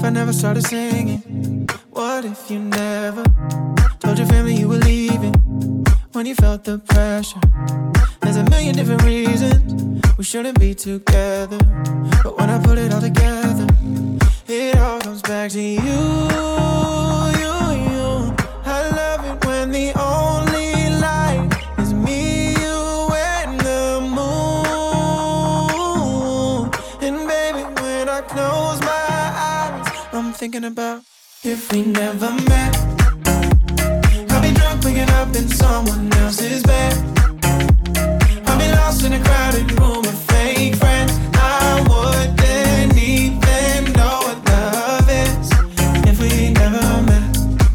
if I never started singing? What if you never told your family you were leaving? When you felt the pressure, there's a million different reasons we shouldn't be together. But when I put it all together, it all comes back to you. I love it when the only light is me, you, and the moon. And baby, when I close my eyes, I'm thinking about if we never met. I'll be drunk waking up in someone else's bed. I'll be lost in a crowded room of fake friends. I wouldn't even know what love is if we never met.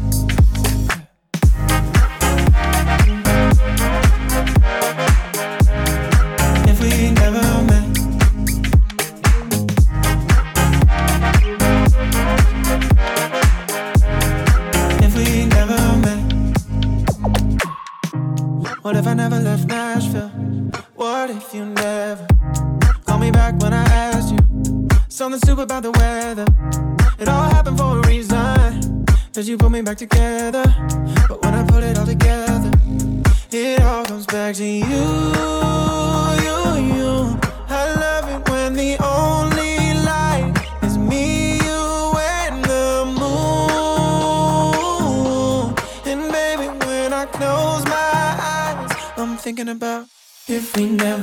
If we never met. If we never met. What if I never left Nashville? What if you never call me back when I asked you something stupid about the weather? It all happened for a reason, 'cause you put me back together. But when I put it all together, it all comes back to you. I love it when the only light is me, you, and the moon. And baby, when I close my eyes, I'm thinking about if we never